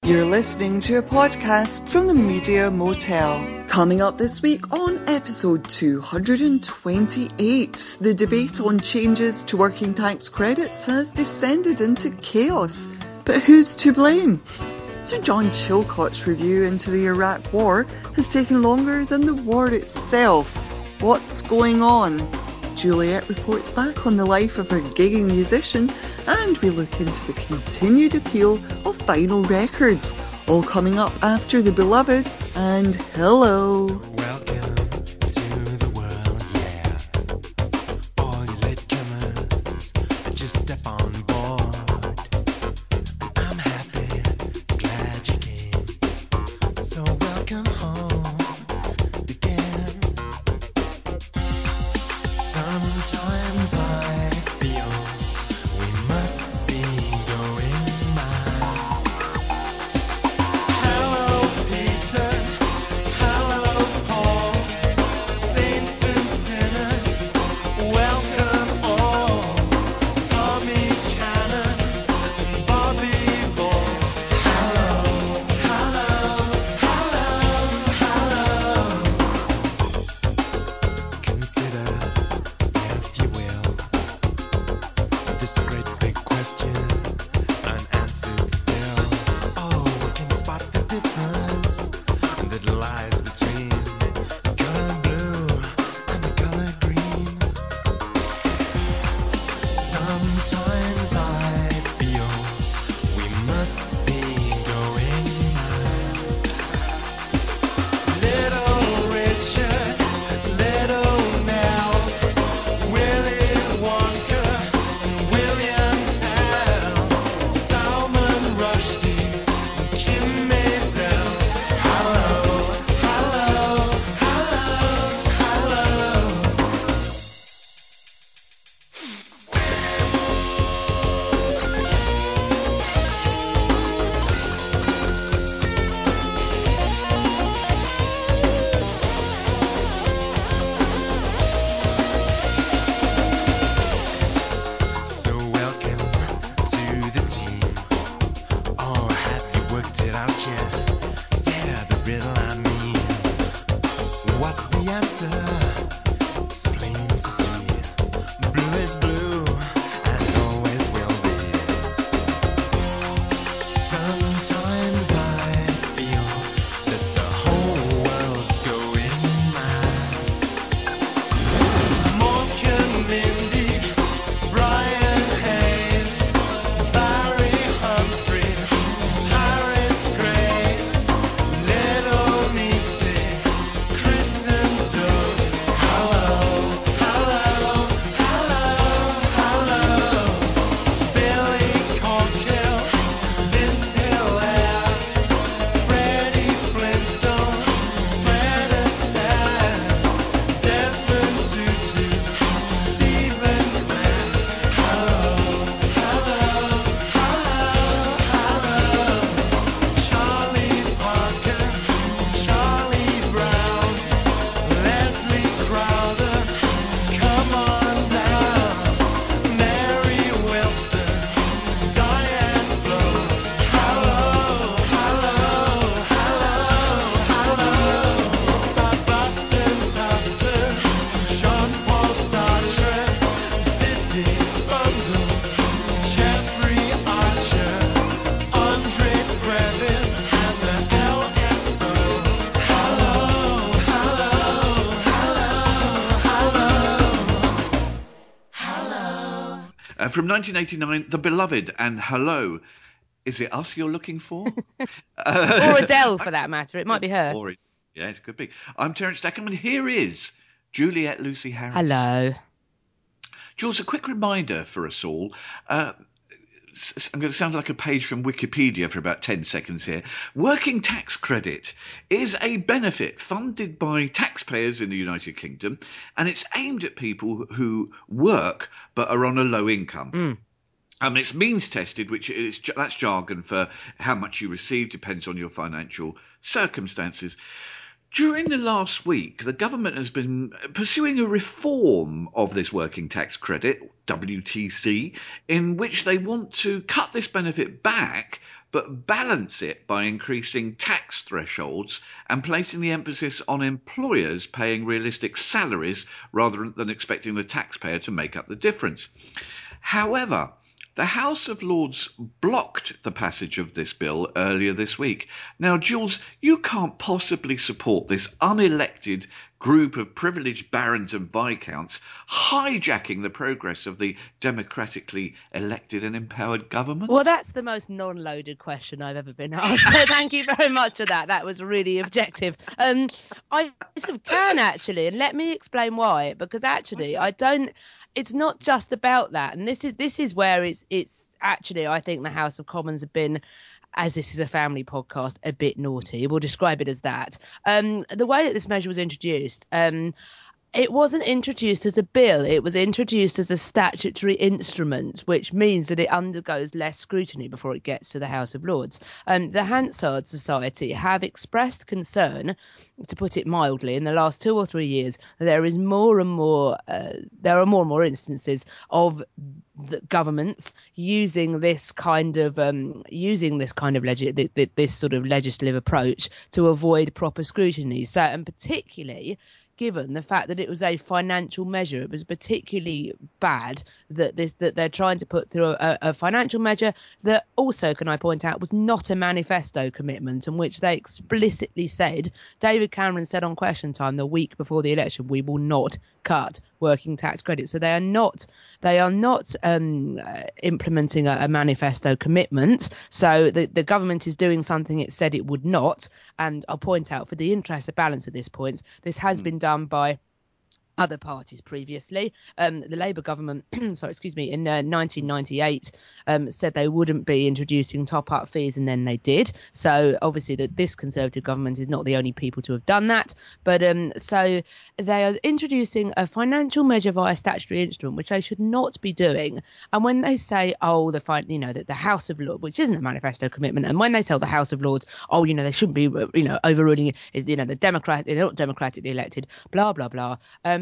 You're listening to a podcast from the Media Motel. Coming up this week on episode 228, the debate on changes to working tax credits has descended into chaos. But who's to blame? Sir John Chilcot's review into the Iraq War has taken longer than the war itself. What's going on? Juliet reports back on the life of a gigging musician, and we look into the continued appeal of vinyl records. All coming up after The Beloved and Hello. Welcome to the world, yeah. All you latecomers, just step on board. I'm happy, glad you came. So welcome home again. Sometimes I feel we must be going mad. Hello, Peter. Hello, Paul. Saints and sinners, welcome all. Tommy Cannon, Bobby Ball. Hello, hello, hello, hello. Consider, if you will, this great big question unanswered still. Oh, we can spot the difference that lies between the color blue and the color green. Sometimes I feel we must be going mad. Little Richard, little Nell, Willy Wonka, and William Tell, Salman Rushdie, and Kim Maisel. Hello, hello, hello, hello. So welcome to the team. Oh, have you worked it out yet? Yeah, the riddle I mean. What's the answer? It's plain to see. Blue is blue and always will be. Sometimes I feel that the whole world's going mad. Morgan Mindy, Brian Hayes, Barry Humphries, Harris Gray, Little Nipsey, Chris and Doug. Hello, hello, hello, hello. Billy Corkill, Vince Hilaire, Freddie Flintstone, Fred Astaire, Desmond Tutu, Stephen Grant. Hello, hello, hello, hello. Charlie Parker, Charlie Brown, Leslie Crowder, come on down. Mary Wilson, Diane Flo. Hello, hello, hello, hello. Upton Tufton, Jean-Paul Sartre, Zippy Bungle, Jeffrey Archer, Andre Previn, and the LSO. Hello, hello, hello, hello. From 1989, The Beloved and Hello. Is it us you're looking for? Or Adele, for that matter. It might be her. Or yeah, it could be. I'm Terence Stackham, and here is Juliet Lucy Harris. Hello. Jules, a quick reminder for us all. I'm going to sound like a page from Wikipedia for about 10 seconds here. Working tax credit is a benefit funded by taxpayers in the United Kingdom, and it's aimed at people who work but are on a low income. It's means tested, that's jargon for how much you receive, depends on your financial circumstances. During the last week, the government has been pursuing a reform of this working tax credit, WTC, in which they want to cut this benefit back but balance it by increasing tax thresholds and placing the emphasis on employers paying realistic salaries rather than expecting the taxpayer to make up the difference. However, the House of Lords blocked the passage of this bill earlier this week. Now, Jules, you can't possibly support this unelected group of privileged barons and viscounts hijacking the progress of the democratically elected and empowered government. Well, that's the most non-loaded question I've ever been asked. So thank you very much for that. That was really objective. I sort of can actually, and let me explain why. Because actually, I don't. It's not just about that, and this is where it's actually. I think the House of Commons have been, as this is a family podcast, a bit naughty. We'll describe it as that. The way that this measure was introduced, it wasn't introduced as a bill. It was introduced as a statutory instrument, which means that it undergoes less scrutiny before it gets to the House of Lords. The Hansard Society have expressed concern, to put it mildly, in the last 2 or 3 years, that there is more and more, there are more and more instances of the governments using this kind of this sort of legislative approach to avoid proper scrutiny. So, and particularly given the fact that it was a financial measure, it was particularly bad that they're trying to put through a financial measure that also, can I point out, was not a manifesto commitment, in which they explicitly said, David Cameron said on Question Time the week before the election, we will not cut working tax credits. So they are not implementing a manifesto commitment. So the government is doing something it said it would not. And I'll point out, for the interest of balance at this point, this has been done by other parties previously. The Labour government, in 1998, said they wouldn't be introducing top-up fees, and then they did. So obviously this Conservative government is not the only people to have done that. But so they are introducing a financial measure via statutory instrument, which they should not be doing. And when they say, that the House of Lords, which isn't a manifesto commitment, and when they tell the House of Lords, they shouldn't be, overruling it, is, the Democrat, they're not democratically elected, blah blah blah.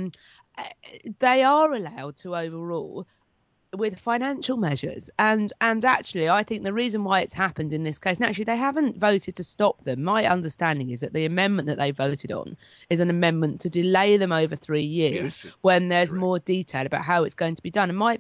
They are allowed to overrule with financial measures, and actually I think the reason why it's happened in this case, and actually they haven't voted to stop them. My understanding is that the amendment that they voted on is an amendment to delay them over 3 years, Yes, when there's correct. more detail about how it's going to be done. And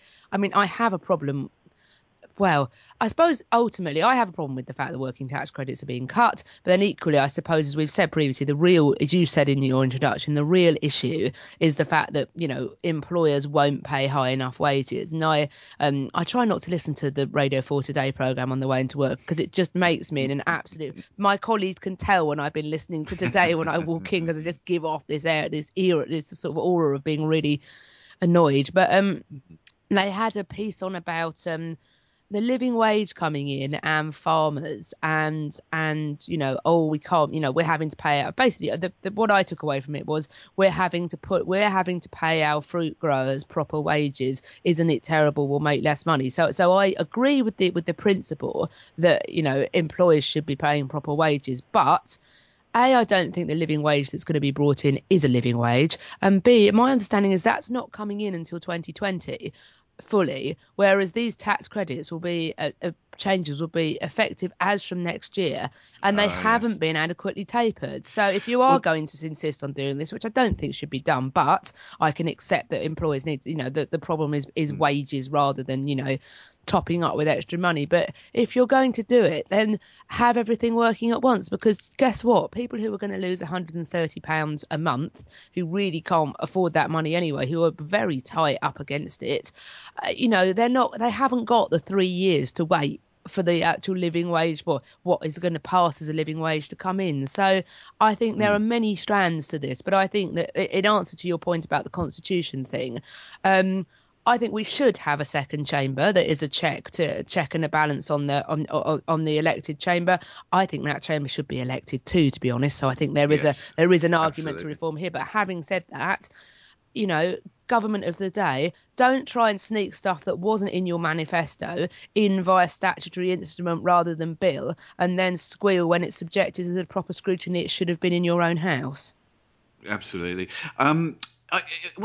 I have a problem. Well, I suppose ultimately I have a problem with the fact that working tax credits are being cut. But then equally, I suppose, as we've said previously, the real, as you said in your introduction, the real issue is the fact that, employers won't pay high enough wages. And I try not to listen to the Radio 4 Today programme on the way into work, because it just makes me in an absolute... My colleagues can tell when I've been listening to Today when I walk in, because I just give off this sort of aura of being really annoyed. But they had a piece on about... the living wage coming in, and farmers, and we can't, we're having to pay out. Basically, what I took away from it was, we're having to pay our fruit growers proper wages. Isn't it terrible? We'll make less money. So I agree with the principle that employers should be paying proper wages, but I don't think the living wage that's going to be brought in is a living wage, and B, my understanding is that's not coming in until 2020 fully, whereas these tax credits will be changes will be effective as from next year, and they haven't Yes. been adequately tapered. So if you are going to insist on doing this, which I don't think should be done, but I can accept that employers need, the problem is wages rather than topping up with extra money. But if you're going to do it, then have everything working at once, because guess what? People who are going to lose £130 a month, who really can't afford that money anyway, who are very tight up against it, they haven't got the 3 years to wait for the actual living wage, for what is going to pass as a living wage to come in. So I think there are many strands to this, but I think that in answer to your point about the Constitution thing, I think we should have a second chamber that is a check and a balance on the elected chamber. I think that chamber should be elected too, to be honest. So I think there is an argument to reform here. But having said that, government of the day, don't try and sneak stuff that wasn't in your manifesto in via statutory instrument rather than bill, and then squeal when it's subjected to the proper scrutiny it should have been in your own house. Absolutely. I,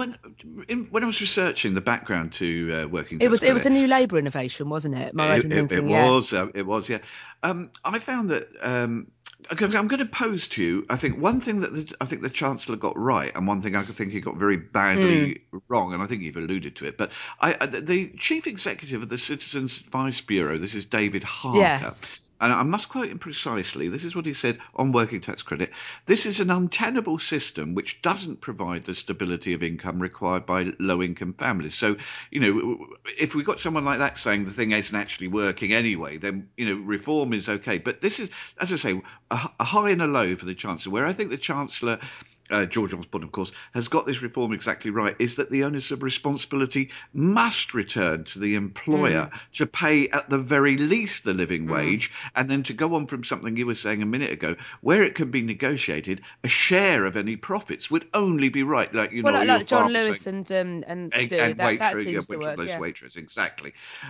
when I was researching the background to working It tax was it was credit, a new Labour innovation, wasn't it? Am I right in it thinking? Yeah. was, yeah. I found that okay, I'm going to pose to you. I think one thing that I think the Chancellor got right, and one thing I think he got very badly wrong, and I think you've alluded to it. But the Chief Executive of the Citizens Advice Bureau, this is David Harker. Yes. And I must quote him precisely. This is what he said on working tax credit. This is an untenable system which doesn't provide the stability of income required by low income families. So, if we got someone like that saying the thing isn't actually working anyway, then, reform is okay. But this is, as I say, a high and a low for the Chancellor, where I think the Chancellor, George Osborne, of course, has got this reform exactly right, is that the onus of responsibility must return to the employer to pay at the very least the living wage, and then to go on from something you were saying a minute ago, where it can be negotiated, a share of any profits would only be right. Like, Well, your like John father saying, Lewis and do and that waitress, seems to work. less Yeah. waitress, exactly.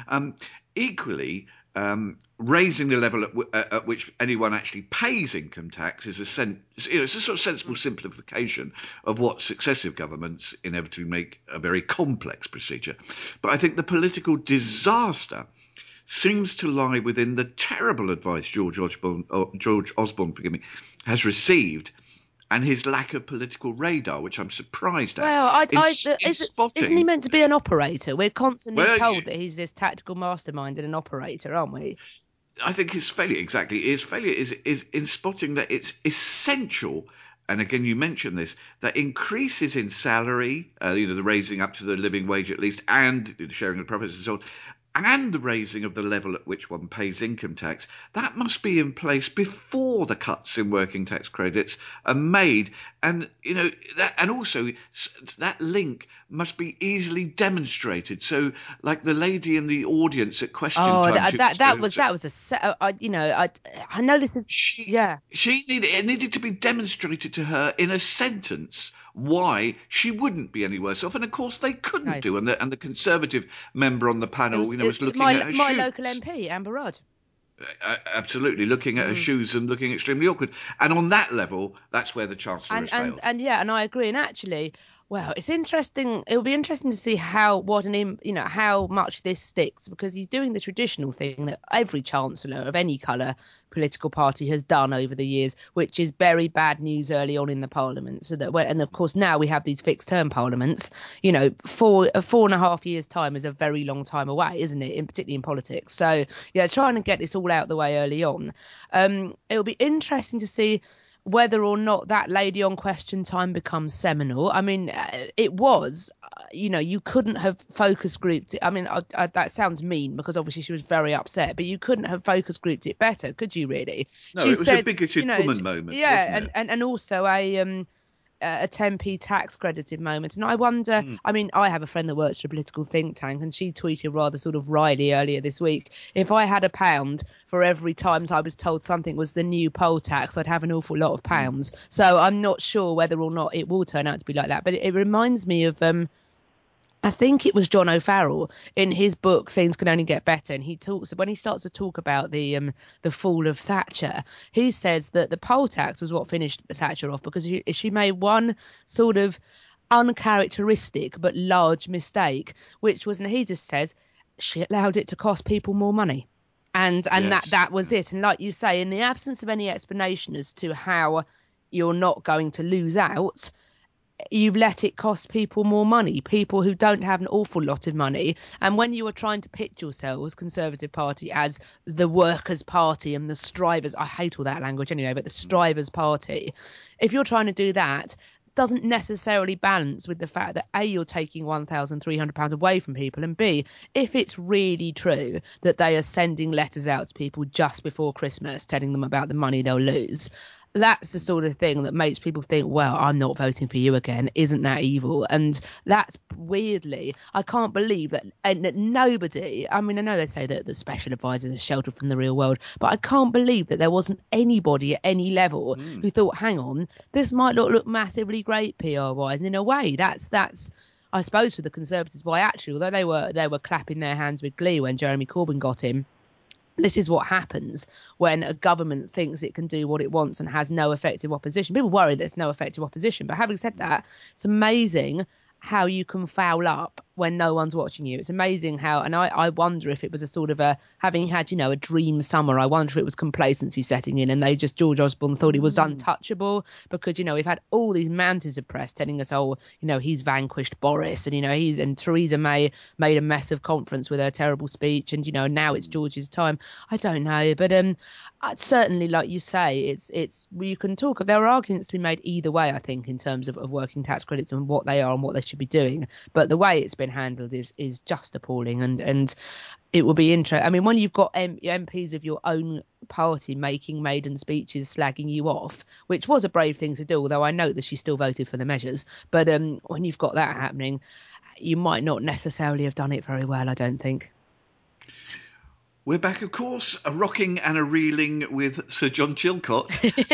Equally, raising the level at which anyone actually pays income tax is it's a sort of sensible simplification of what successive governments inevitably make a very complex procedure. But I think the political disaster seems to lie within the terrible advice George Osborne, forgive me, has received, and his lack of political radar, which I'm surprised at. Well, In isn't he spotting, meant to be an operator? We're constantly well, told that he's this tactical mastermind and an operator, aren't we? I think his failure is in spotting that it's essential. And again, you mentioned this, that increases in salary, the raising up to the living wage at least, and the sharing of profits and so on, and the raising of the level at which one pays income tax, that must be in place before the cuts in working tax credits are made. And, and also that link must be easily demonstrated. So, like the lady in the audience at Question Oh, Time 2 weeks ago, that was a I know this is she yeah. it needed to be demonstrated to her in a sentence why she wouldn't be any worse off, and of course they couldn't No, do. And the Conservative member on the it panel, was was it was looking at her my local shoes, MP Amber Rudd. absolutely looking at her shoes and looking extremely awkward. And on that level, that's where the Chancellor has failed. And yeah, and I agree. And actually, well, it's interesting. It'll be interesting to see how much this sticks, because he's doing the traditional thing that every chancellor of any colour political party has done over the years, which is very bad news early on in the parliament. And of course now we have these fixed term parliaments. 4.5 years time is a very long time away, isn't it? Particularly in politics. So yeah, trying to get this all out the way early on. It'll be interesting to see whether or not that lady on Question Time becomes seminal. I mean, it was, you couldn't have focus grouped it. I mean, that sounds mean because obviously she was very upset, but you couldn't have focus grouped it better, could you really? No, She it was a said, bigoted woman moment, wasn't yeah, it? and also a 10p tax credited moment. And I wonder, I mean, I have a friend that works for a political think tank, and she tweeted rather sort of wryly earlier this week, if I had £1 for every times I was told something was the new poll tax, I'd have an awful lot of pounds. So I'm not sure whether or not it will turn out to be like that. But it reminds me of I think it was John O'Farrell in his book Things Can Only Get Better, and he talks when he starts to talk about the fall of Thatcher. He says that the poll tax was what finished Thatcher off, because she made one sort of uncharacteristic but large mistake, which was, and he just says, she allowed it to cost people more money. And Yes. that was it. And like you say, in the absence of any explanation as to how you're not going to lose out, you've let it cost people more money, people who don't have an awful lot of money. And when you are trying to pitch yourselves, Conservative Party, as the workers' party and the strivers, I hate all that language anyway, but the strivers' party, if you're trying to do that, doesn't necessarily balance with the fact that A, you're taking £1,300 away from people, and B, if it's really true that they are sending letters out to people just before Christmas telling them about the money they'll lose, that's the sort of thing that makes people think, well, I'm not voting for you again. Isn't that evil? And that's weirdly, I can't believe that, and that nobody, I mean, I know they say that the special advisors are sheltered from the real world, but I can't believe that there wasn't anybody at any level who thought, hang on, this might not look massively great PR wise. And in a way, that's I suppose for the Conservatives, why actually, although they were clapping their hands with glee when Jeremy Corbyn got in, this is what happens when a government thinks it can do what it wants and has no effective opposition. People worry there's no effective opposition. But having said that, it's amazing how you can foul up when no one's watching you. It's amazing how, and I wonder if it was a sort of a, having had, a dream summer, I wonder if it was complacency setting in and George Osborne thought he was untouchable because, we've had all these mantis of press telling us, oh, he's vanquished Boris and, and Theresa May made a mess of conference with her terrible speech and, now it's George's time. I don't know, but certainly, like you say, it's you can talk. There are arguments to be made either way, I think, in terms of working tax credits and what they are and what they should be doing. But the way it's been handled is just appalling, and it will be interesting. I mean, when you've got MPs of your own party making maiden speeches slagging you off, which was a brave thing to do, although I note that she still voted for the measures. But when you've got that happening, you might not necessarily have done it very well, I don't think. We're back, of course, a rocking and a reeling with Sir John Chilcot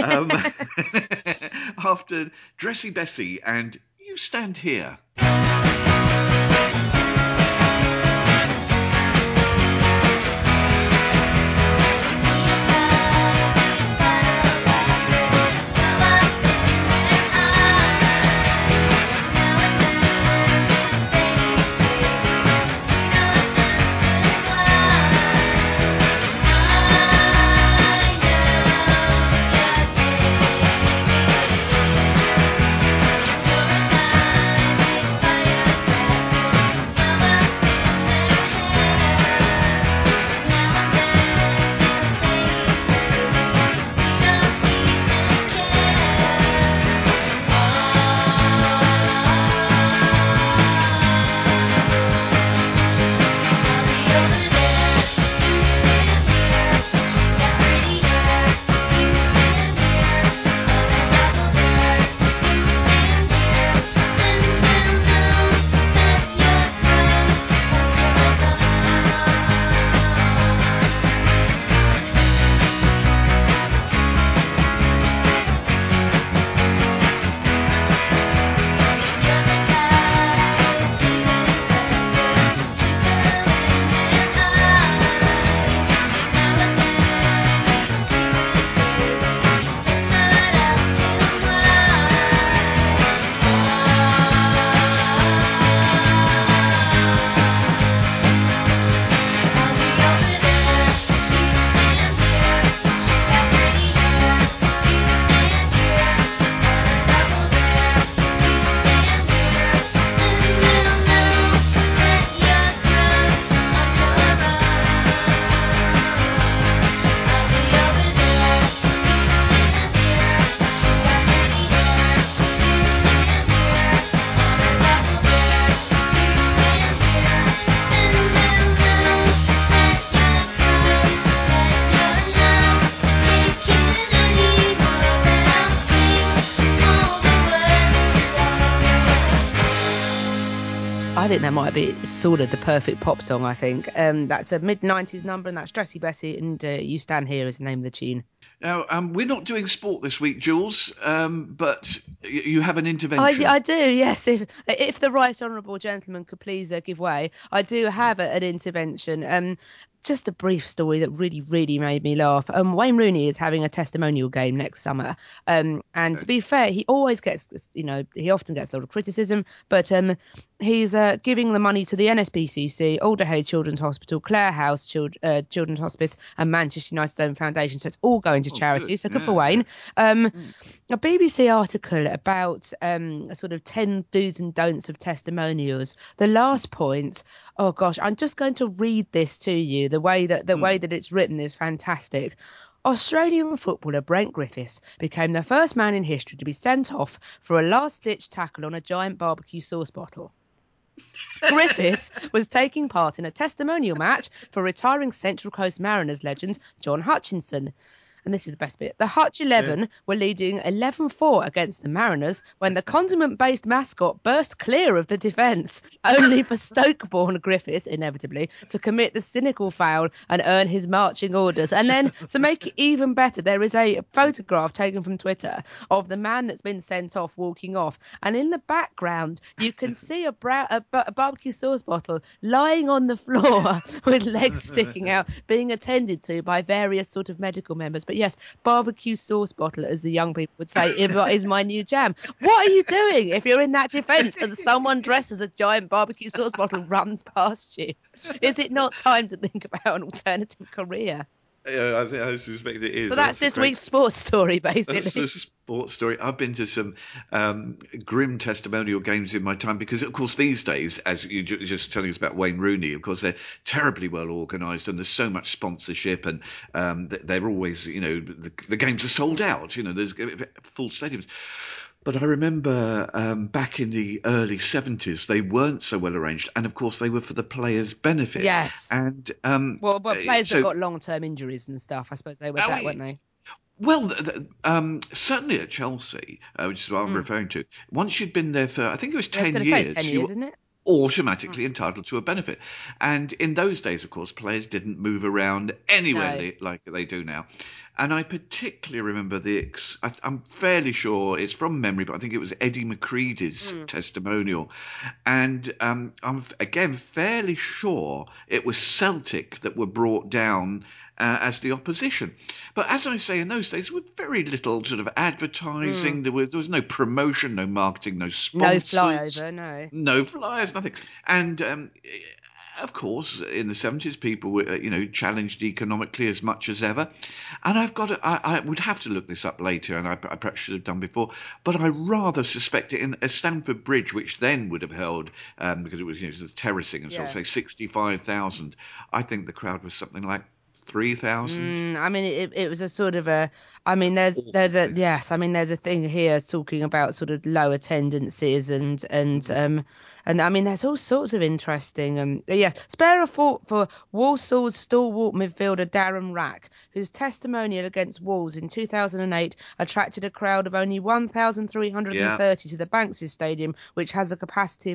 after Dressy Bessie and You Stand Here. I think that might be sort of the perfect pop song, I think. That's a mid-90s number, and that's Dressy Bessie, and You Stand Here is the name of the tune. Now, we're not doing sport this week, Jules, but you have an intervention. I do, yes. If the right honourable gentleman could please give way, I do have an intervention. Just a brief story that really, really made me laugh. Wayne Rooney is having a testimonial game next summer. And to be fair, he always gets, he often gets a lot of criticism, but he's giving the money to the NSPCC, Alderhay Children's Hospital, Clare House Children's Hospice, and Manchester United Own Foundation. So it's all going to charity. Good. So good for Wayne. A BBC article about sort of 10 do's and don'ts of testimonials. The last point, oh gosh, I'm just going to read this to you. The way that it's written is fantastic. Australian footballer Brent Griffiths became the first man in history to be sent off for a last-ditch tackle on a giant barbecue sauce bottle. Griffiths was taking part in a testimonial match for retiring Central Coast Mariners legend John Hutchinson. and this is the best bit. The Hutch 11 were leading 11-4 against the Mariners when the condiment-based mascot burst clear of the defence, only for Stoke-born Griffiths, inevitably, to commit the cynical foul and earn his marching orders. And then, to make it even better, there is a photograph taken from Twitter of the man that's been sent off walking off, and in the background you can see a barbecue sauce bottle lying on the floor with legs sticking out, being attended to by various sort of medical members. But yes, barbecue sauce bottle, as the young people would say, is my new jam. What are you doing if you're in that defence and someone dressed as a giant barbecue sauce bottle runs past you? Is it not time to think about an alternative career? Yeah, I suspect it is. So that's this week's sports story, basically. That's the sports story. I've been to some grim testimonial games in my time because, of course, these days, as you just telling us about Wayne Rooney, of course, they're terribly well organised and there's so much sponsorship and they're always, the games are sold out. There's full stadiums. But I remember back in the early 70s, they weren't so well arranged. And, of course, they were for the players' benefit. Yes. And but players that got long-term injuries and stuff, I suppose they were that, weren't they? Well, certainly at Chelsea, which is what I'm referring to, once you'd been there for, I think it was 10 years. Say it's 10 years, isn't it? Automatically entitled to a benefit. And in those days, of course, players didn't move around anywhere like they do now. And I particularly remember I'm fairly sure it's from memory, but I think it was Eddie McCready's testimonial. And I'm again fairly sure it was Celtic that were brought down as the opposition. But as I say, in those days, with very little sort of advertising, there was no promotion, no marketing, no sponsors. No flyover, no flyers, nothing. And of course, in the 70s, people were, challenged economically as much as ever. And I would have to look this up later, and I perhaps should have done before, but I rather suspect it in a Stamford Bridge, which then would have held, because it was sort of terracing and so say 65,000. I think the crowd was something like 3,000. I mean, it was a sort of a. I mean, there's a yes. I mean, there's a thing here talking about sort of low attendances and I mean, there's all sorts of interesting. Spare a thought for Walsall's stalwart midfielder Darren Rack, whose testimonial against Wolves in 2008 attracted a crowd of only 1,330 to the Banks's Stadium, which has a capacity of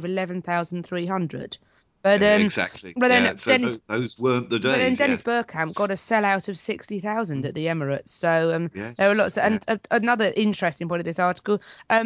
11,300. But exactly. But then those weren't the days. But then Dennis Bergkamp got a sellout of 60,000 at the Emirates. So there were lots. And another interesting point of this article.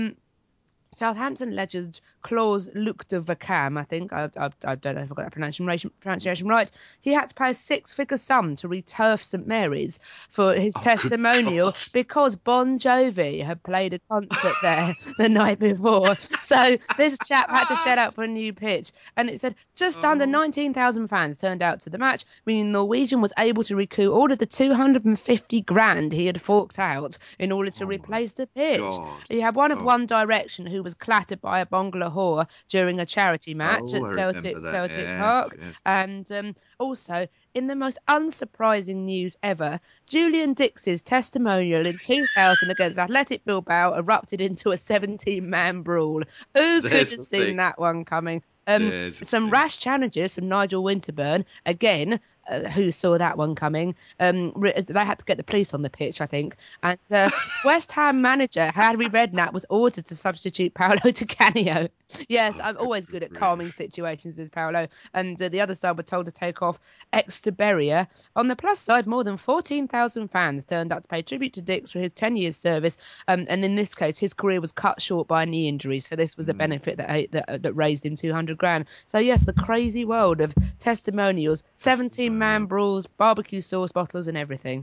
Southampton legend Klaus Luc de Vacam, I think, I don't know if I got that pronunciation right, he had to pay a six-figure sum to returf St Mary's for his testimonial because Bon Jovi had played a concert there the night before. So this chap had to shell out for a new pitch. And it said just under 19,000 fans turned out to the match, meaning Norwegian was able to recoup all of the 250 grand he had forked out in order to replace the pitch. God. You had one of One Direction who was clattered by a Bangla whore during a charity match at Celtic Park. Yes. And also, in the most unsurprising news ever, Julian Dix's testimonial in 2000 against Athletic Bilbao erupted into a 17-man brawl. Who could have seen that one coming? Some rash challenges from Nigel Winterburn, again, who saw that one coming. They had to get the police on the pitch, I think. And West Ham manager Harry Redknapp was ordered to substitute Paolo Di Canio. Yes, I'm always good at calming situations as Paolo. And the other side were told to take off Exteberia. On the plus side, more than 14,000 fans turned up to pay tribute to Dix for his 10 years service. And in this case, his career was cut short by a knee injury. So this was a benefit that raised him 200 grand. So yes, the crazy world of testimonials, 17-man brawls, barbecue sauce bottles and everything.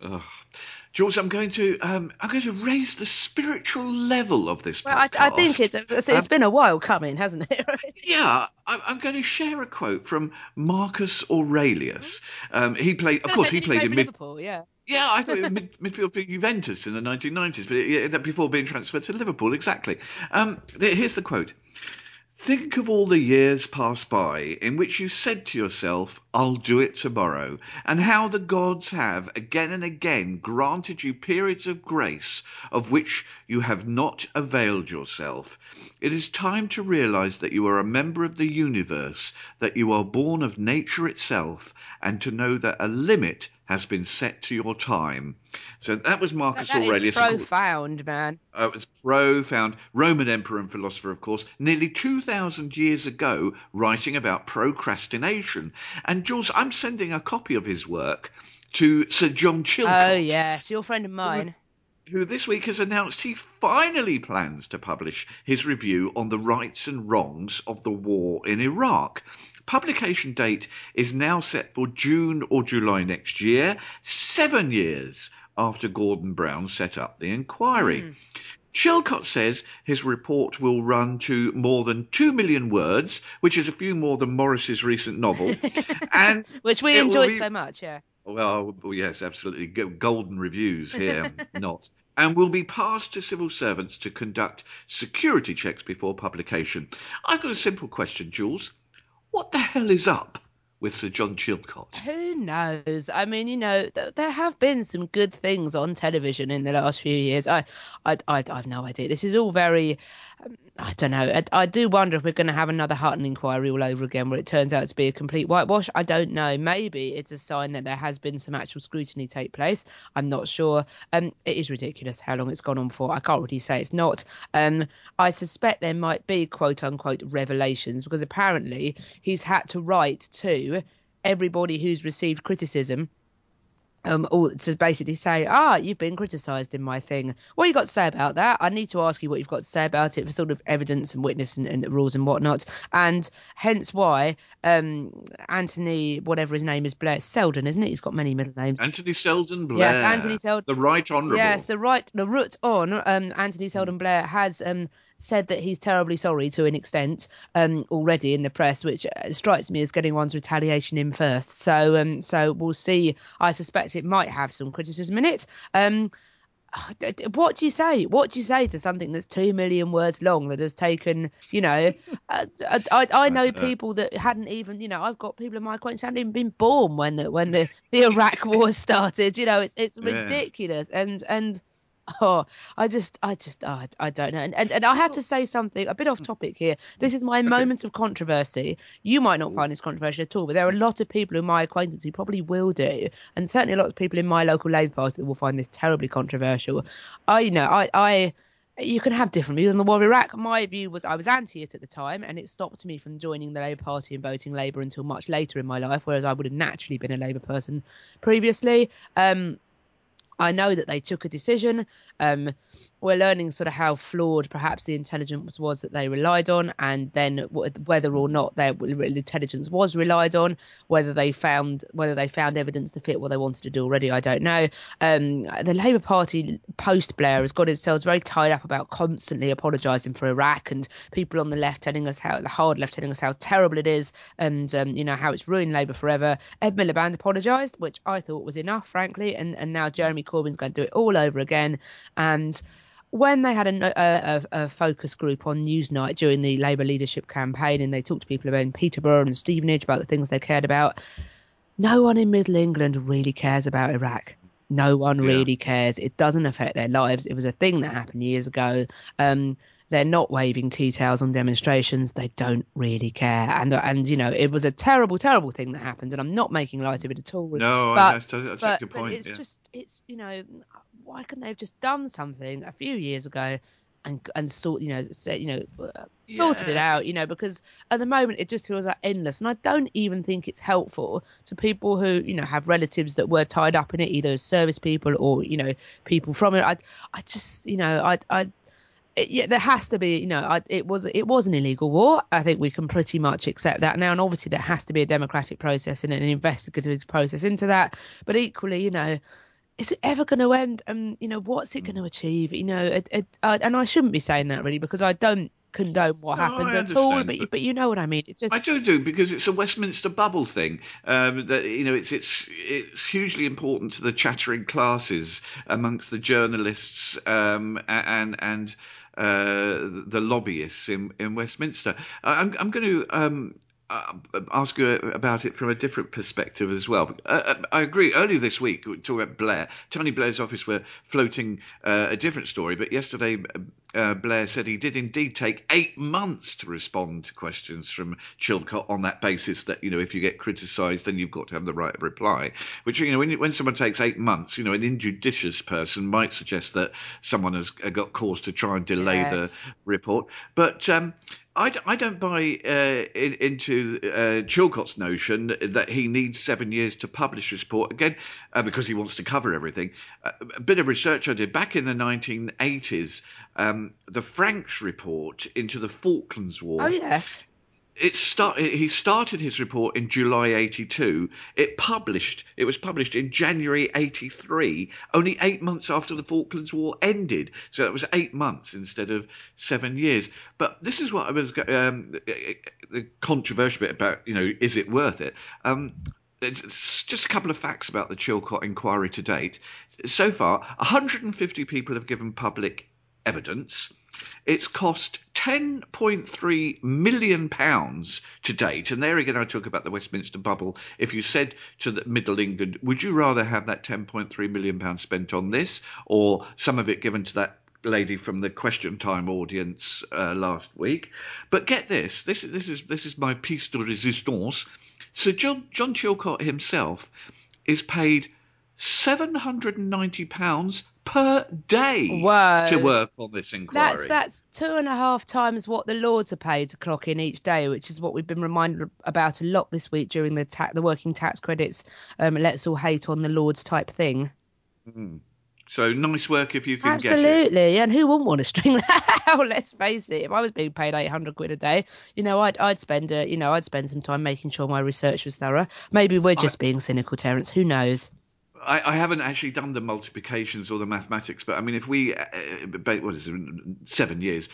George, I'm going to raise the spiritual level of this podcast. I think it's been a while coming, hasn't it? Yeah, I'm going to share a quote from Marcus Aurelius. He played in Liverpool. Yeah, I thought he was midfield for Juventus in the 1990s, but before being transferred to Liverpool, exactly. Here's the quote. Think of all the years passed by in which you said to yourself, I'll do it tomorrow, and how the gods have again and again granted you periods of grace of which you have not availed yourself. It is time to realize that you are a member of the universe, that you are born of nature itself, and to know that a limit has been set to your time. So that was Marcus That is Aurelius. profound, man. It was profound. Roman emperor and philosopher, of course, nearly 2,000 years ago, writing about procrastination. And Jules, I'm sending a copy of his work to Sir John Oh, Chilcot, yes, your friend of mine. who this week has announced he finally plans to publish his review on the rights and wrongs of the war in Iraq. Publication date is now set for June or July next year, 7 years after Gordon Brown set up the inquiry. Chilcot says his report will run to more than 2 million words, which is a few more than Morris's recent novel, and Which we it will enjoyed be, so much, yeah. well, yes, absolutely, golden reviews here, not, and will be passed to civil servants to conduct security checks before publication. I've got a simple question, Jules. What the hell is up with Sir John Chilcot? Who knows? I mean, there have been some good things on television in the last few years. I've no idea. This is all very, I don't know. I do wonder if we're going to have another Hutton inquiry all over again, where it turns out to be a complete whitewash. I don't know. Maybe it's a sign that there has been some actual scrutiny take place. I'm not sure. It is ridiculous how long it's gone on for. I can't really say it's not. I suspect there might be quote unquote revelations because apparently he's had to write to everybody who's received criticism, all to basically say, you've been criticised in my thing. What you got to say about that? I need to ask you what you've got to say about it for sort of evidence and witness and rules and whatnot. And hence why Anthony, whatever his name is, Blair Selden, isn't it? He's got many middle names. Anthony Selden Blair. Yes, Anthony Selden. The Right Honourable. Yes, the root on Anthony Selden Blair has said that he's terribly sorry to an extent already in the press, which strikes me as getting one's retaliation in first. So we'll see. I suspect it might have some criticism in it. What do you say? What do you say to something that's 2 million words long that has taken, I know people that hadn't even, I've got people in my acquaintance who hadn't even been born when the Iraq war started. It's Yeah. ridiculous. And oh, I don't know. And I have to say something a bit off topic here. This is my moment of controversy. You might not find this controversial at all, but there are a lot of people in my acquaintance who probably will do, and certainly a lot of people in my local Labour Party that will find this terribly controversial. You can have different views on the war of Iraq. My view was I was anti it at the time, and it stopped me from joining the Labour Party and voting Labour until much later in my life, whereas I would have naturally been a Labour person previously. I know that they took a decision. We're learning sort of how flawed perhaps the intelligence was that they relied on, and then whether or not their intelligence was relied on, whether they found evidence to fit what they wanted to do already, I don't know. The Labour Party post Blair has got itself very tied up about constantly apologising for Iraq, and people on the left telling us the hard left telling us how terrible it is, and how it's ruined Labour forever. Ed Miliband apologised, which I thought was enough, frankly, and now Jeremy Corbyn's going to do it all over again. And when they had a focus group on Newsnight during the Labour leadership campaign, and they talked to people in Peterborough and Stevenage about the things they cared about, no one in Middle England really cares about Iraq. No one really cares. It doesn't affect their lives. It was a thing that happened years ago. They're not waving tea towels on demonstrations. They don't really care. And it was a terrible, terrible thing that happened. And I'm not making light of it at all. No, but that's a good point. it's just why couldn't they have just done something a few years ago and sorted it out, because at the moment it just feels like endless. And I don't even think it's helpful to people who, have relatives that were tied up in it, either as service people or, people from it. I just, there has to be, it was an illegal war. I think we can pretty much accept that now. And obviously there has to be a democratic process and an investigative process into that. But equally, is it ever going to end? What's it going to achieve? And I shouldn't be saying that really because I don't condone what happened I at all. understand, But you know what I mean. It just I do because it's a Westminster bubble thing. That it's hugely important to the chattering classes amongst the journalists and the lobbyists in Westminster. I'm going to ask you about it from a different perspective as well. I agree. Earlier this week, we were talking about Blair. Tony Blair's office were floating a different story, but yesterday Blair said he did indeed take 8 months to respond to questions from Chilcot on that basis that, if you get criticised, then you've got to have the right of reply. Which, when someone takes 8 months, an injudicious person might suggest that someone has got cause to try and delay Yes. the report. But I don't buy into Chilcot's notion that he needs 7 years to publish this report, again, because he wants to cover everything. A bit of research I did back in the 1980s, the Franks report into the Falklands War. Oh, yes. He started his report in July 82. It was published in January 83, only 8 months after the Falklands War ended. So it was 8 months instead of 7 years. But this is what I was the controversial bit about. Is it worth it? Just a couple of facts about the Chilcot inquiry to date. So far, 150 people have given public evidence. It's cost £10.3 million to date. And there again, I talk about the Westminster bubble. If you said to the Middle England, would you rather have that £10.3 million spent on this, or some of it given to that lady from the Question Time audience last week? But get this. This is my piece de resistance. So John Chilcot himself is paid £790 per day to work on this inquiry. That's 2.5 times what the Lords are paid to clock in each day, which is what we've been reminded about a lot this week during the working tax credits. Let's all hate on the Lords type thing. Mm. So nice work if you can get it. Absolutely, and who wouldn't want to string that out? Let's face it. If I was being paid 800 quid a day, I'd spend some time making sure my research was thorough. Maybe we're just being cynical, Terence. Who knows? I haven't actually done the multiplications or the mathematics, but I mean, if we, what is it, 7 years,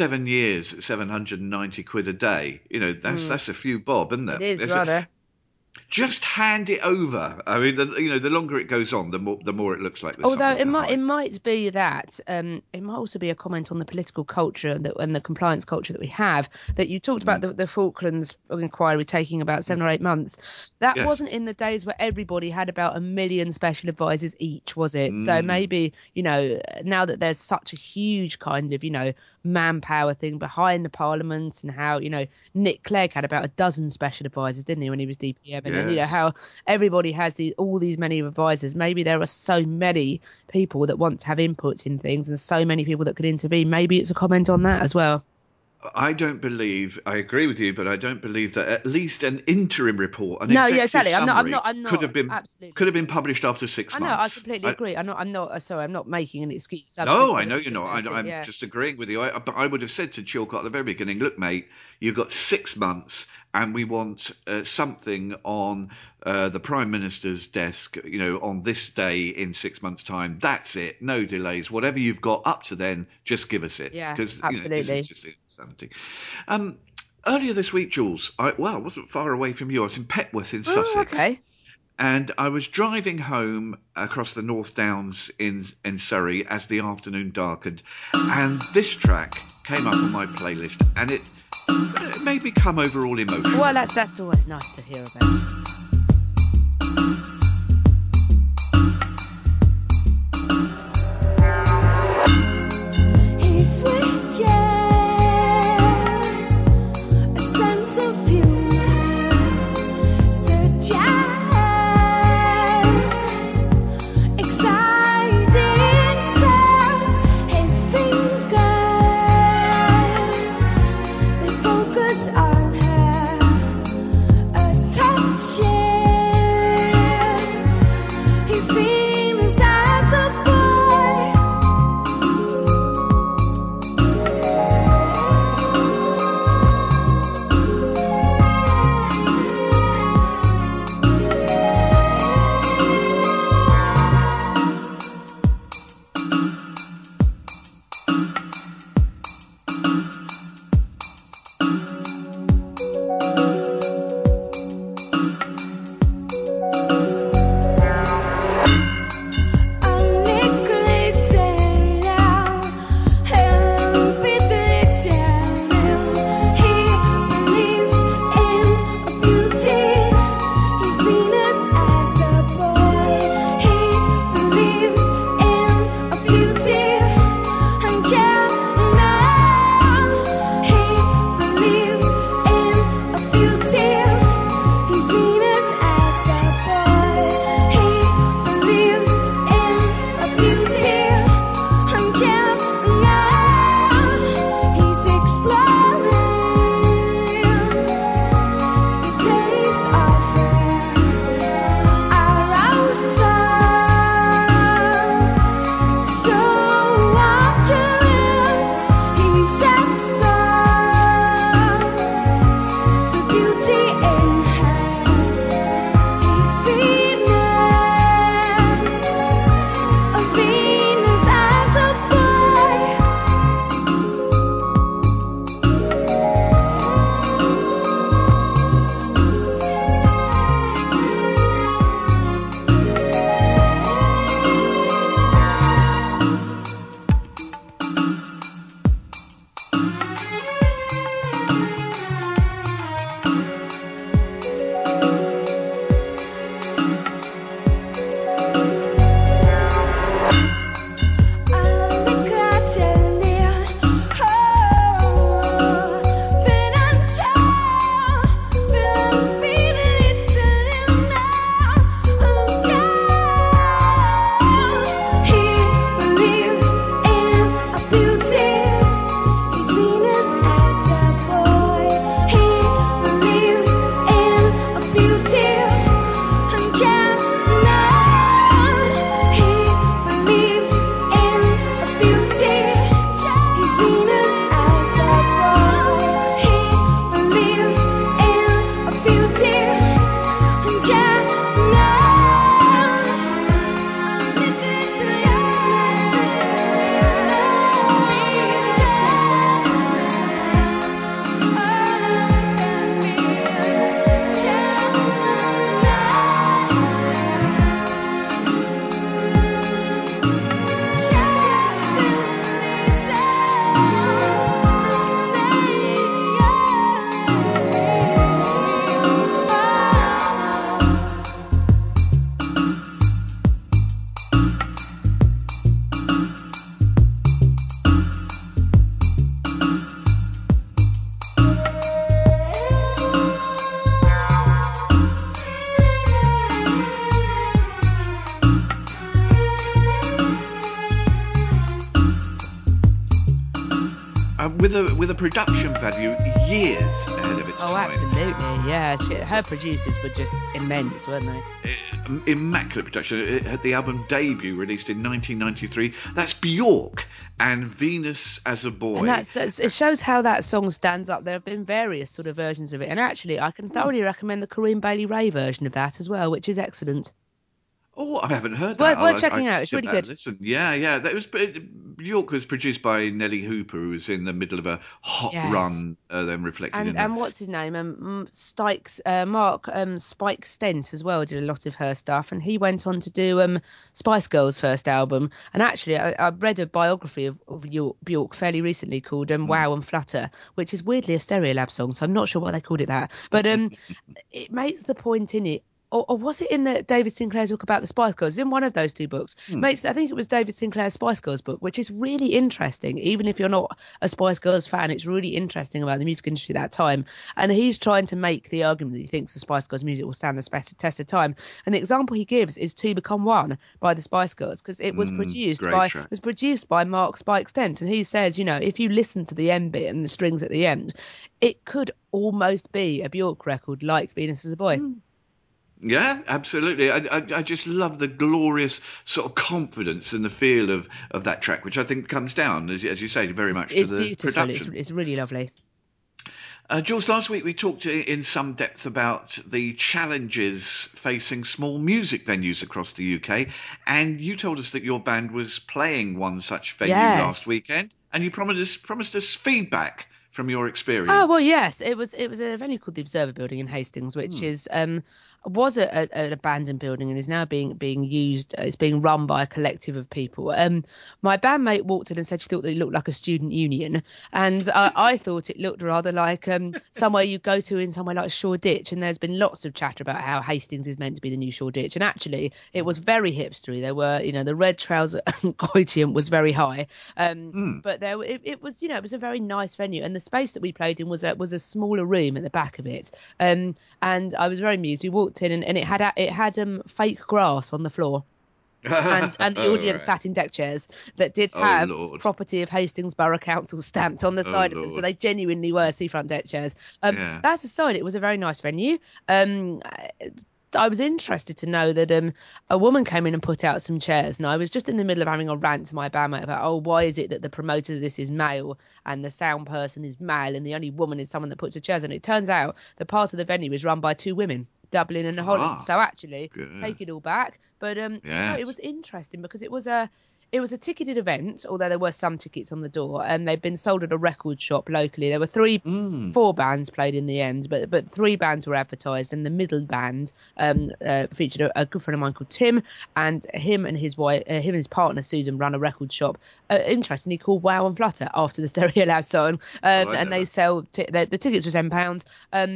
790 quid a day, that's a few bob, isn't it? It is, rather. Just hand it over. I mean, the longer it goes on, the more it looks like there's Although something to hide. it might be that it might also be a comment on the political culture and the compliance culture that we have. That you talked about the Falklands inquiry taking about 7 or 8 months. That wasn't in the days where everybody had about 1 million special advisors each, was it? So maybe now that there's such a huge kind of manpower thing behind the Parliament, and how Nick Clegg had about a dozen special advisors, didn't he, when he was DPM, and then how everybody has all these many advisors. Maybe there are so many people that want to have input in things, and so many people that could intervene. Maybe it's a comment on that as well. I agree with you, but I don't believe that at least an interim report, executive exactly. summary, I'm not could have been absolutely. Could have been published after 6 months. No, I completely agree. I'm not. Sorry, I'm not making an excuse. No, I know you're not. I'm just agreeing with you. But I would have said to Chilcot at the very beginning, look, mate, you've got 6 months, and we want something on the Prime Minister's desk, on this day in 6 months' time. That's it. No delays. Whatever you've got up to then, just give us it. Yeah, because absolutely. This is just insanity. Earlier this week, Jules, I wasn't far away from you. I was in Petworth in Sussex. Okay. And I was driving home across the North Downs in Surrey as the afternoon darkened, and this track came up on my playlist, and it made me come over all emotional. Well, that's always nice to hear about. He's with you. On her, a touch. with a production value years ahead of its Oh, time. absolutely, yeah. Her producers were just immense, weren't they? Immaculate production. It had the album debut released in 1993. That's Bjork and Venus as a Boy. And that's it shows how that song stands up. There have been various sort of versions of it, and actually, I can thoroughly recommend the Corinne Bailey Rae version of that as well, which is excellent. Oh, I haven't heard It's that. worth I checking out. It's give really that a good. listen. Yeah. That was Bjork was produced by Nelly Hooper, who was in the middle of a hot Yes. run, then reflected And in a. what's his name? Stikes Mark Spike Stent as well did a lot of her stuff, and he went on to do Spice Girls' first album. And actually, I read a biography of Bjork fairly recently called Mm. Wow and Flutter, which is weirdly a Stereolab song, so I'm not sure why they called it that. But it makes the point in it. Or was it in the David Sinclair's book about the Spice Girls? It's in one of those two books. Mm. I think it was David Sinclair's Spice Girls book, which is really interesting. Even if you're not a Spice Girls fan, it's really interesting about the music industry at that time. And he's trying to make the argument that he thinks the Spice Girls music will stand the test of time. And the example he gives is "To Become One" by the Spice Girls, because Great track. it was produced by Mark Spike Stent, and he says, if you listen to the end bit and the strings at the end, it could almost be a Bjork record like Venus as a Boy. Yeah, absolutely. I just love the glorious sort of confidence and the feel of that track, which I think comes down, as you say, very much to It's the beautiful. production. It's really lovely. Jules, last week we talked in some depth about the challenges facing small music venues across the UK, and you told us that your band was playing one such venue last Yes. weekend, and you promised us feedback from your Oh well, experience. yes. It was a venue called the Observer Building in Hastings, which Hmm. is was an abandoned building and is now being used. It's being run by a collective of people. My bandmate walked in and said she thought that it looked like a student union, and I thought it looked rather like somewhere you go to in somewhere like Shoreditch. And there's been lots of chatter about how Hastings is meant to be the new Shoreditch, and actually it was very hipstery. There were, the red trouser quotient was very high. Hmm. But it was, it was a very nice venue, and the space that we played in was a smaller room at the back of it. And I was very amused. We walked in, and it had fake grass on the floor. And the Oh, audience right. sat in deck chairs that did Oh, have Lord. property of Hastings Borough Council stamped on the Oh, side of them, so Lord. they genuinely were seafront deck chairs. Yeah. That's aside, it was a very nice venue. I was interested to know that a woman came in and put out some chairs, and I was just in the middle of having a rant to my bandmate about, oh, why is it that the promoter of this is male and the sound person is male and the only woman is someone that puts the chairs in. It turns out the part of the venue is run by two women, Dublin and Holland. Ah, So actually, good. take it all back. But no, it Yes. was interesting because it was a ticketed event, although there were some tickets on the door, and they've been sold at a record shop locally. There were Mm. four bands played in the end, but three bands were advertised, and the middle band featured a good friend of mine called Tim, and him and his wife, him and his partner Susan, run a record shop. Interestingly called Wow and Flutter after the Stereo Loud song, Oh, I and know they that. sell the tickets were £10.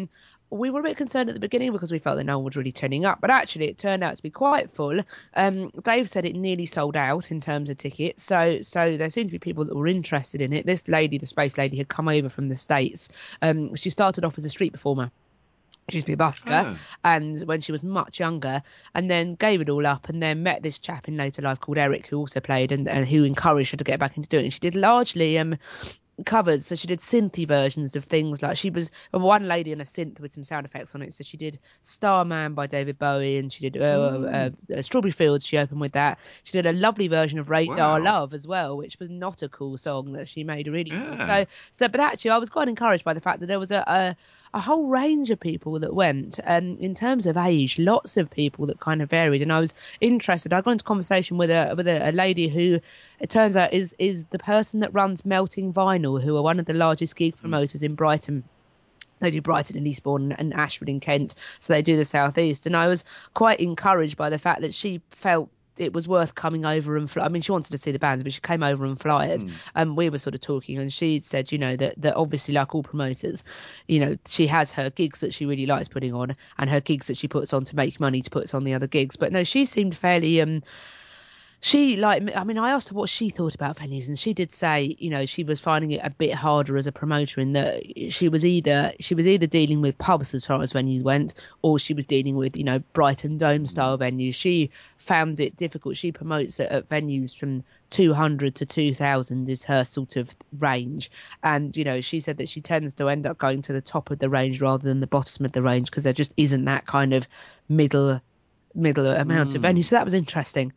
We were a bit concerned at the beginning because we felt that no one was really turning up, but actually it turned out to be quite full. Dave said it nearly sold out in terms of tickets, so there seemed to be people that were interested in it. This lady, the space lady, had come over from the States. She started off as a street performer. She used to be a busker, Oh. and when she was much younger, and then gave it all up, and then met this chap in later life called Eric, who also played and who encouraged her to get back into doing it. And she did largely covers. So she did synthy versions of things like she was one lady on a synth with some sound effects on it. So she did Starman by David Bowie, and she did Mm. Strawberry Fields. She opened with that. She did a lovely version of Radar Wow. Love as well, which was not a cool song that she made originally. Yeah. But actually, I was quite encouraged by the fact that there was a whole range of people that went. In terms of age, lots of people that kind of varied, and I was interested. I got into conversation with a lady who it turns out is the person that runs Melting Vinyl, who are one of the largest gig Mm. promoters in Brighton. They do Brighton and Eastbourne and Ashford in Kent, so they do the southeast. And I was quite encouraged by the fact that she felt it was worth coming over and fly. I mean, she wanted to see the bands, but she came over and fly it. Mm. And we were sort of talking, and she said, that obviously, like all promoters, she has her gigs that she really likes putting on, and her gigs that she puts on to make money to put on the other gigs. But no, she seemed fairly she like I mean, I asked her what she thought about venues, and she did say, she was finding it a bit harder as a promoter in that she was either dealing with pubs as far as venues went, or she was dealing with, Brighton Dome Mm. style venues. She found it difficult. She promotes at venues from 200 to 2000 is her sort of range. And, she said that she tends to end up going to the top of the range rather than the bottom of the range because there just isn't that kind of middle amount of venue. So that was interesting.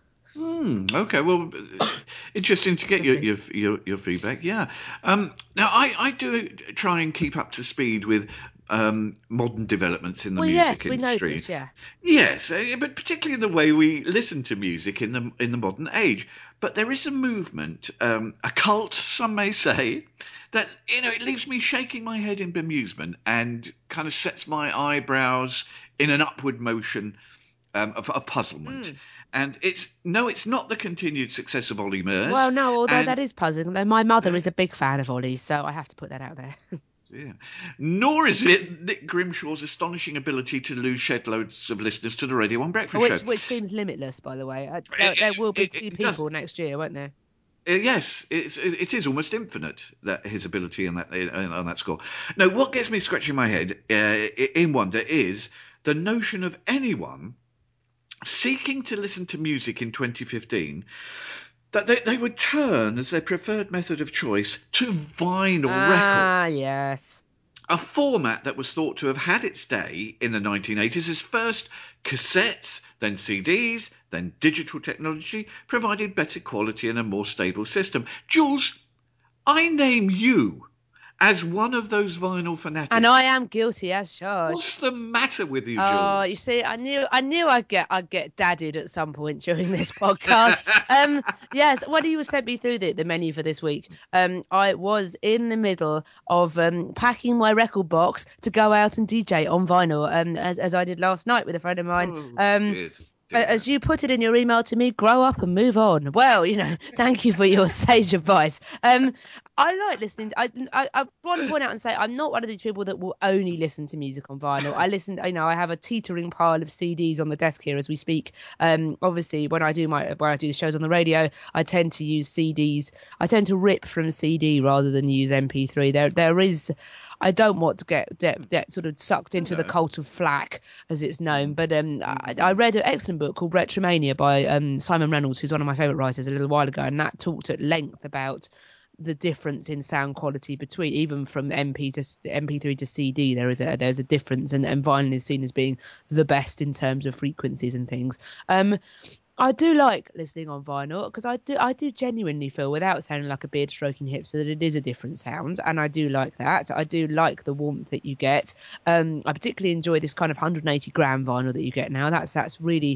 Okay, well, interesting to get your feedback. Yeah. Now, I do try and keep up to speed with modern developments in the music Yes, we industry. noticed, yeah. Yes, but particularly in the way we listen to music in the modern age. But there is a movement, a cult, some may say, that it leaves me shaking my head in bemusement and kind of sets my eyebrows in an upward motion of puzzlement. And it's not the continued success of Ollie Murs. Well, no, although And that is puzzling. Though my mother is a big fan of Ollie's, so I have to put that out there. yeah. Nor is it Nick Grimshaw's astonishing ability to lose shed loads of listeners to the Radio 1 Breakfast Show. Which seems limitless, by the way. There will be two people next year, won't there? Yes, it is almost infinite, that his ability on that score. Now, what gets me scratching my head in wonder is the notion of anyone seeking to listen to music in 2015 that they would turn as their preferred method of choice to vinyl records. Yes. A format that was thought to have had its day in the 1980s as first cassettes, then CDs, then digital technology provided better quality and a more stable system. Jules, I name you as one of those vinyl fanatics. And I am guilty as charged. What's the matter with you, Jules? Oh, you see, I knew I'd get dadded at some point during this podcast. Yes, when you sent me through the menu for this week, I was in the middle of packing my record box to go out and DJ on vinyl, as I did last night with a friend of mine. As you put it in your email to me, grow up and move on. Well, thank you for your sage advice. I like listening. I want to point out and say I'm not one of these people that will only listen to music on vinyl. I listen. I have a teetering pile of CDs on the desk here as we speak. Obviously, when I do the shows on the radio, I tend to use CDs. I tend to rip from CD rather than use MP3. There is. I don't want to get sort of sucked into the cult of FLAC, as it's known. But I read an excellent book called Retromania by Simon Reynolds, who's one of my favourite writers, a little while ago, and that talked at length about the difference in sound quality between even from MP3 to CD. There's a difference, and vinyl is seen as being the best in terms of frequencies and things. I do like listening on vinyl because I do genuinely feel, without sounding like a beard stroking hipster, that it is a different sound, and I do like that. I do like the warmth that you get. I particularly enjoy this kind of 180 gram vinyl that you get now. That's really.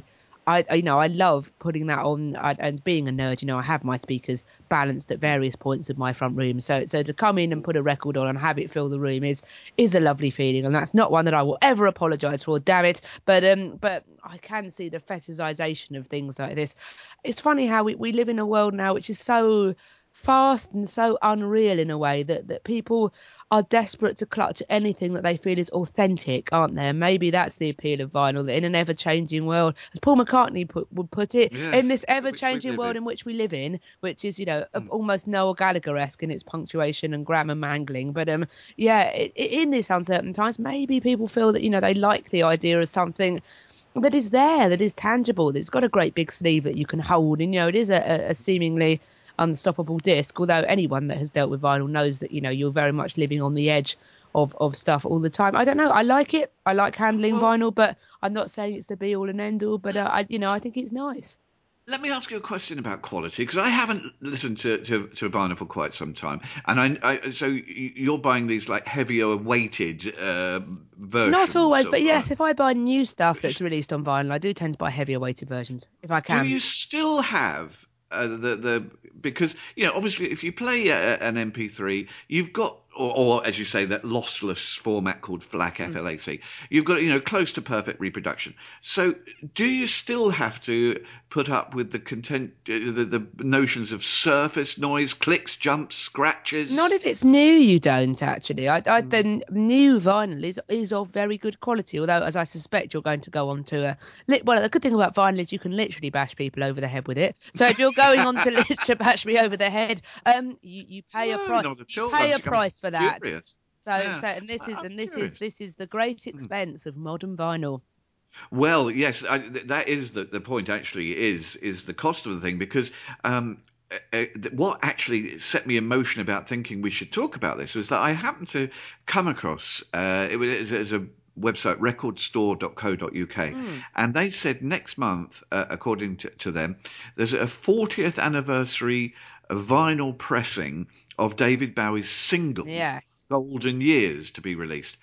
I love putting that on, and being a nerd, I have my speakers balanced at various points of my front room. So to come in and put a record on and have it fill the room is a lovely feeling, and that's not one that I will ever apologise for. Damn it! But I can see the fetishization of things like this. It's funny how we live in a world now which is so fast and so unreal in a way that people are desperate to clutch at anything that they feel is authentic, aren't they? And maybe that's the appeal of vinyl, that in an ever-changing world, as Paul McCartney would put it, yes, in this ever-changing world in which we live in, which is, almost Noel Gallagher-esque in its punctuation and grammar mangling. But in this uncertain times, maybe people feel that, they like the idea of something that is there, that is tangible, that's got a great big sleeve that you can hold. And, it is a seemingly unstoppable disc, although anyone that has dealt with vinyl knows that you're very much living on the edge of stuff all the time. I don't know, I like it, I like handling vinyl, but I'm not saying it's the be all and end all, but I think it's nice. Let me ask you a question about quality, because I haven't listened to vinyl for quite some time, and so you're buying these like heavier weighted versions. Not always, but yes, if I buy new stuff that's released on vinyl, I do tend to buy heavier weighted versions if I can. Do you still have because obviously if you play an MP3, you've got or as you say, that lossless format called FLAC, FLAC, you've got close to perfect reproduction. So do you still have to put up with the notions of surface noise, clicks, jumps, scratches? Not if it's new, you don't actually. The new vinyl is of very good quality, although as I suspect you're going to go on to the good thing about vinyl is you can literally bash people over the head with it. So if you're going on to bash me over the head, you pay a price. You pay a price for that. Curious. So and this is the great expense of modern vinyl. Well, yes, that is the point. Actually, is the cost of the thing because what actually set me in motion about thinking we should talk about this was that I happened to come across it's a website recordstore.co.uk, and they said next month, according to them, there's a 40th anniversary vinyl pressing of David Bowie's single Yes. "Golden Years" to be released.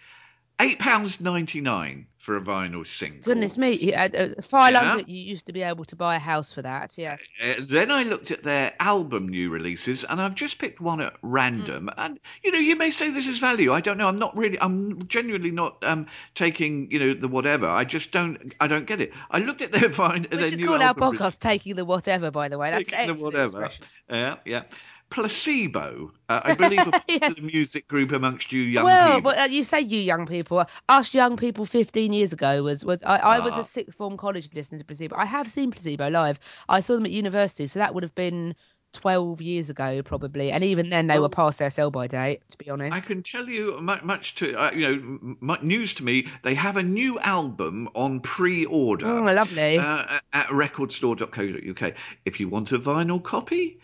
£8.99 for a vinyl single. Goodness me, 500. Yeah. You used to be able to buy a house for that. Yes. Then I looked at their album new releases, and I've just picked one at random. And you may say this is value. I don't know. I'm genuinely not taking the whatever. I don't get it. I looked at We their should new call our album podcast release, "Taking the Whatever." By the way, that's an taking the excellent whatever. expression. Yeah. Placebo, I believe, a Yes. popular music group amongst you young Well, people. but you say you young people. Us young people 15 years ago I was a Ah, sixth form college listening to Placebo. I have seen Placebo live. I saw them at university, so that would have been 12 years ago probably. And even then they were well, past their sell-by date, to be I honest. can tell you much to news to me. They have a new album on pre-order Lovely. at recordstore.co.uk. If you want a vinyl copy,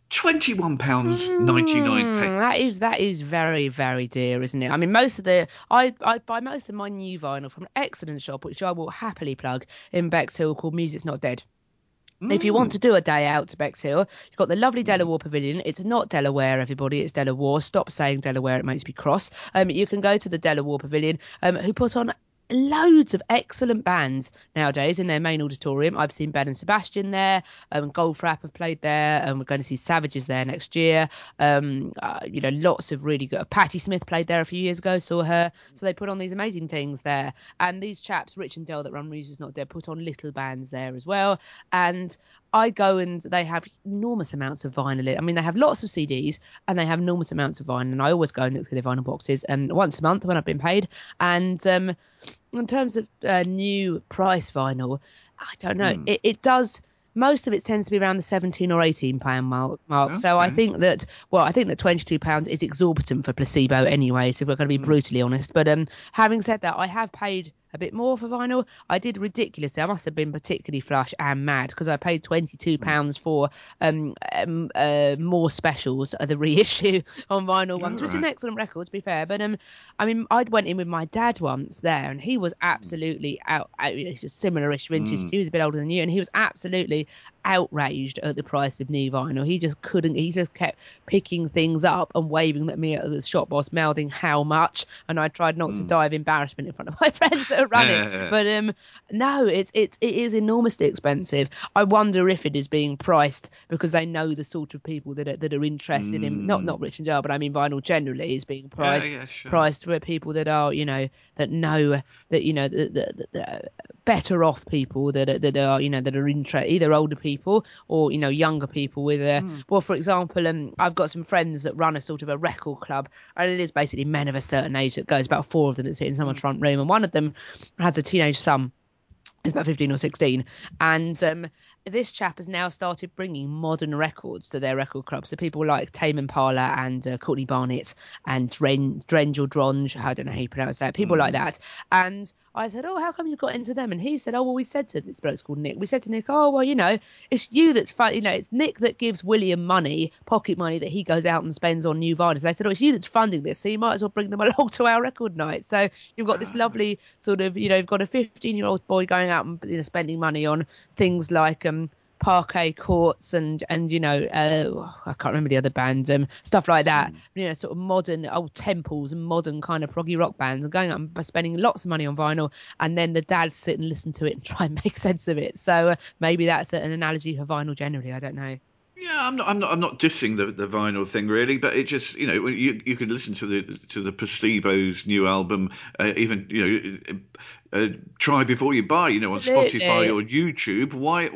£21.99 That is very, very dear, isn't it? I mean, most of the I buy most of my new vinyl from an excellent shop, which I will happily plug in Bexhill, called Music's Not Dead. If you want Mm. to do a day out to Bexhill, you've got the lovely Delaware Pavilion. It's not Delaware, everybody. It's Delaware. Stop saying Delaware. It makes me cross. You can go to the Delaware Pavilion, who put on loads of excellent bands nowadays in their main auditorium. I've seen Ben and Sebastian there. Goldfrapp have played there. We're going to see Savages there next year. Lots of really good. Patti Smith played there a few years ago. Saw her. So they put on these amazing things there. And these chaps, Rich and Dell, that run Music's Not Dead, put on little bands there as well. And I go and they have enormous amounts of vinyl. I mean, they have lots of CDs and they have enormous amounts of vinyl. And I always go and look through their vinyl boxes once a month when I've been paid. And in terms of new price vinyl, I don't know. Mm. It does. Most of it tends to be around the £17 or £18 mark. So I Okay. think that, well, I think that £22 is exorbitant for Placebo anyway. So we're going to be Mm. brutally honest. But having said that, I have paid a bit more for vinyl. I did ridiculously. I must have been particularly flush and mad because I paid Mm. £22 for more specials, the reissue on vinyl All ones, which is an right. excellent record to be fair. But I mean, I went in with my dad once there, and he was Mm. absolutely out it's a similar-ish vintage. Mm. He was a bit older than you, and he was absolutely outraged at the price of new vinyl. He just couldn't. He just kept picking things up and waving at me at the shop boss, mouthing how much. And I tried not to Mm. die of embarrassment in front of my friends that are running. But no, it is enormously expensive. I wonder if it is being priced because they know the sort of people that are interested in not Mm. Rich and Jar, but I mean vinyl generally is being Yeah, sure. priced for people that are that know that the better off people that are interested, either older people or younger people with a Mm. well, for example, I've got some friends that run a sort of a record club, and it is basically men of a certain age that goes, about four of them that sit in someone's Mm. front room, and one of them has a teenage son. He's about 15 or 16, and this chap has now started bringing modern records to their record club. So people like Tame Impala and Courtney Barnett and Drenge or Dronge, I don't know how you pronounce that, people like Mm. that. And I said, "Oh, how come you got into them?" And he said, "Oh, well, we said to this bloke's called Nick. We said to Nick, oh, well, it's you that's fun. It's Nick that gives William money, pocket money that he goes out and spends on new vinyls. They said, oh, it's you that's funding this, so you might as well bring them along to our record night. So you've got this Ah. lovely sort of, you've got a 15-year-old boy going out and spending money on things like parquet courts and I can't remember the other bands, stuff like that, Mm. sort of modern old temples and modern kind of proggy rock bands, and going out and spending lots of money on vinyl, and then the dads sit and listen to it and try and make sense of it. So maybe that's an analogy for vinyl generally. I don't know. Yeah, I'm not dissing the vinyl thing really, but it just you could listen to the Placebo's new album, even try before you buy, on Spotify Absolutely. or YouTube.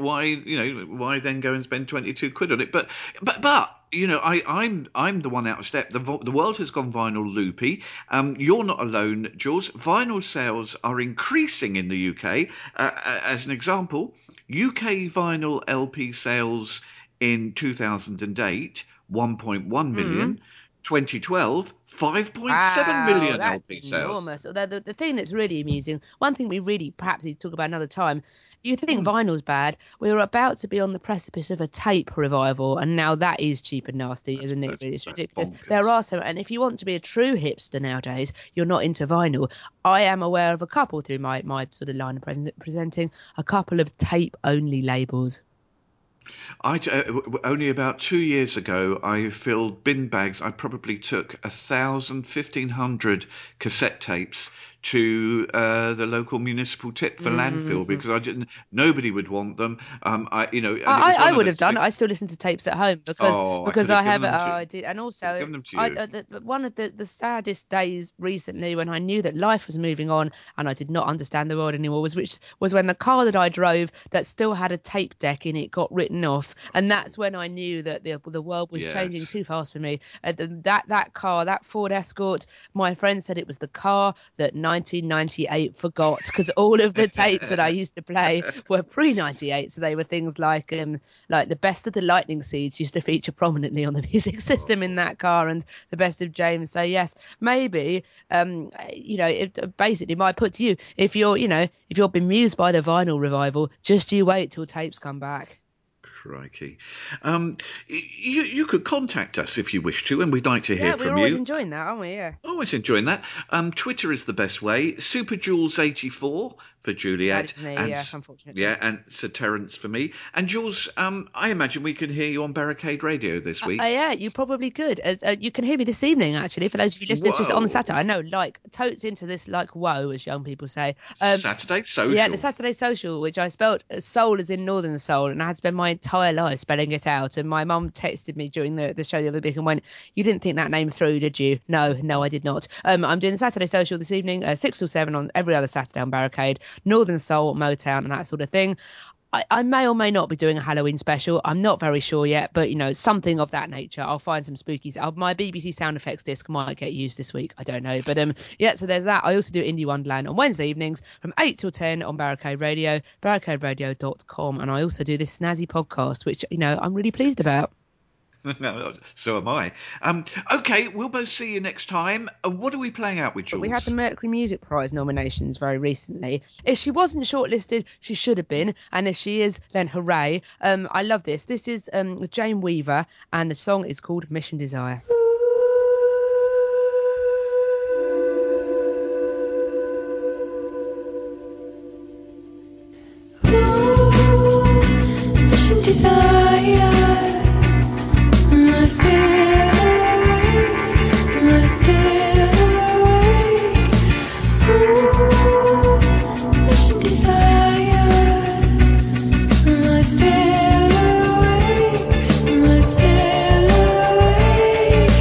Why then go and spend 22 quid on it? But I'm the one out of step. The world has gone vinyl loopy. You're not alone, Jules. Vinyl sales are increasing in the UK. As an example, UK vinyl LP sales in 2008, 1.1 Mm. million. 2012, 5.7 Wow, million that's LP sales. enormous. Although the thing that's really amusing, one thing we really perhaps need to talk about another time. You think Hmm. vinyl's bad? We were about to be on the precipice of a tape revival, and now that is cheap and nasty, isn't it? Really, it's That's ridiculous. There bonkers. are some, and if you want to be a true hipster nowadays, you're not into vinyl. I am aware of a couple through my sort of line of presenting a couple of tape only labels. Only about 2 years ago, I filled bin bags. I probably took 1,000, 1,500 cassette tapes to the local municipal tip for landfill Mm. because I didn't. Nobody would want them. And it I, was I one of would the have done. things. I still listen to tapes at home because Oh, I could because have I given have it. them Oh, to. I did, and Could have also given them to I you. one of the saddest days recently when I knew that life was moving on and I did not understand the world anymore was when the car that I drove that still had a tape deck in it got written off, and that's when I knew that the world was changing Yes. too fast for me. That car, that Ford Escort, my friend said it was the car that 1998 forgot because all of the tapes that I used to play were pre-98, so they were things like the best of the Lightning Seeds used to feature prominently on the music system in that car, and the best of James. So yes, maybe basically my put to you, if you're bemused by the vinyl revival, just you wait till tapes come back. Crikey. You could contact us if you wish to, and we'd like to hear Yeah, we're from always you. enjoying that, aren't we? Yeah. Always enjoying that. Twitter is the best way. SuperJules84 for That Juliet, is me, and yeah, unfortunately. yeah, and Sir Terence for me. And Jules, I imagine we can hear you on Barricade Radio this week. Yeah, you probably could. As you can hear me this evening, actually. For those of you listening to us on the Saturday, Whoa! I know, like totes into this, like whoa, as young people say. Saturday Yeah, the Social. Saturday Social, which I spelt soul as in Northern Soul, and I had to spend my entire life spelling it out. And my mum texted me during the show the other week and went, "You didn't think that name through, did you?" No, no, I did not. I'm doing the Saturday Social this evening, 6 till 7 on every other Saturday on Barricade, Northern Soul, Motown, and that sort of thing. I may or may not be doing a Halloween special. I'm not very sure yet, but something of that nature. I'll find some spookies. My BBC sound effects disc might get used this week. I don't know, but yeah. So there's that. I also do Indie Wonderland on Wednesday evenings from 8 till 10 on Barricade Radio, barricaderadio.com, and I also do this snazzy podcast, which I'm really pleased about. So am I. Okay, we'll both see you next time. What are we playing out with, But we had the Jules? Mercury Music Prize nominations very recently. If she wasn't shortlisted, she should have been, and if she is, then hooray! I love this. This is Jane Weaver, and the song is called Mission Desire. Mission desire, must stay away, must stay away. Mission desire, must stay away, must stay away.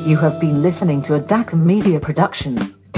You have been listening to a DACA Media production.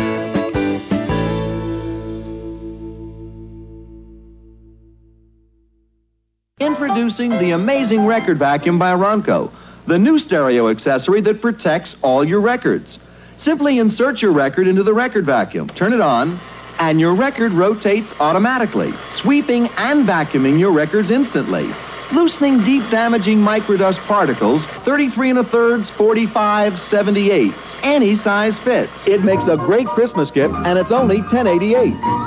Introducing the amazing record vacuum by Ronco, the new stereo accessory that protects all your records. Simply insert your record into the record vacuum, turn it on, and your record rotates automatically, sweeping and vacuuming your records instantly. Loosening deep damaging microdust particles, 33 1/3, 45, 78. Any size fits. It makes a great Christmas gift, and it's only $10.88.